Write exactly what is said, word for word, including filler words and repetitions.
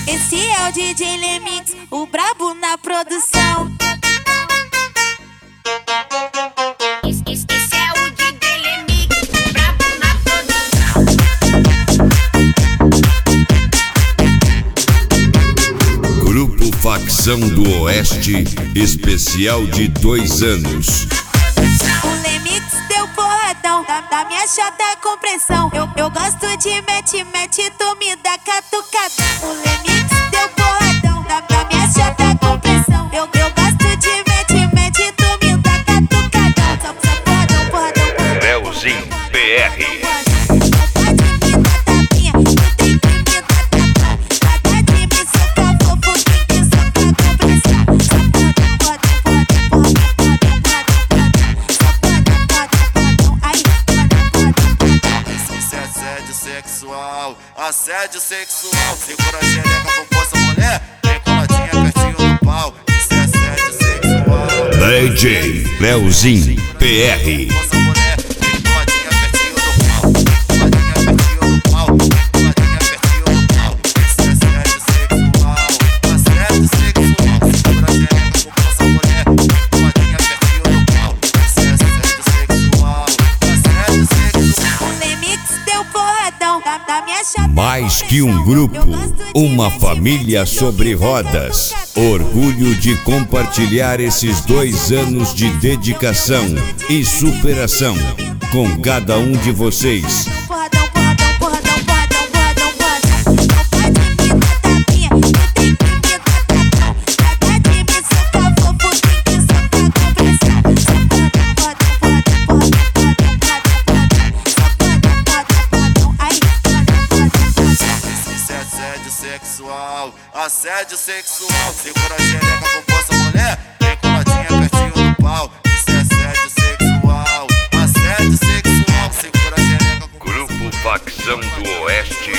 Esse é o D J Lemix, o brabo na produção. Esse, esse, esse é o D J Lemix, o brabo na produção. Grupo Facção do Oeste, especial de dois anos. O Lemix deu porradão, da, da minha chata com pressão. Eu, eu gosto de mete, mete, tu me dá catucada. O Lemix deu porradão, da, da minha chata com pressão. Eu, eu gosto de mete, mete, tu me dá catucada. Só, só porradão, porradão, porradão. Leozinho P R. Sexual, assédio sexual. Segura a xereca com força, mulher. Vem coladinha pertinho do pau. Isso é assédio sexual. D J Leozinho P R. Força, mulher. Vem coladinha pertinho do pau. Coladinha pertinho do pau. Coladinha pertinho do pau. Isso é assédio sexual. Assédio sexual. Segura a xereca com força, mulher. Coladinha pertinho do pau. Isso é assédio sexual. Assédio sexual. O Lemix deu porradão, da, da minha chata. Mais que um grupo, uma família sobre rodas. Orgulho de compartilhar esses dois anos de dedicação e superação com cada um de vocês. Porradão, porradão, porradão, porradão, porradão, porradão. Não pode me dar tapinha, tu tem que me dar tapão. Cada de me socar fofo, tem que socar com pressão. Só porradão, porradão, porradão, porradão, porradão, porradão. Só porradão, porradão, porradão, ai, porradão, porradão, porradão. Isso é assédio sexual, assédio sexual. Segura a xereca com força, mulher. Vem coladinha pertinho do pau. Isso é assédio sexual, assédio sexual. Segura a xereca com Grupo Facção do Oeste,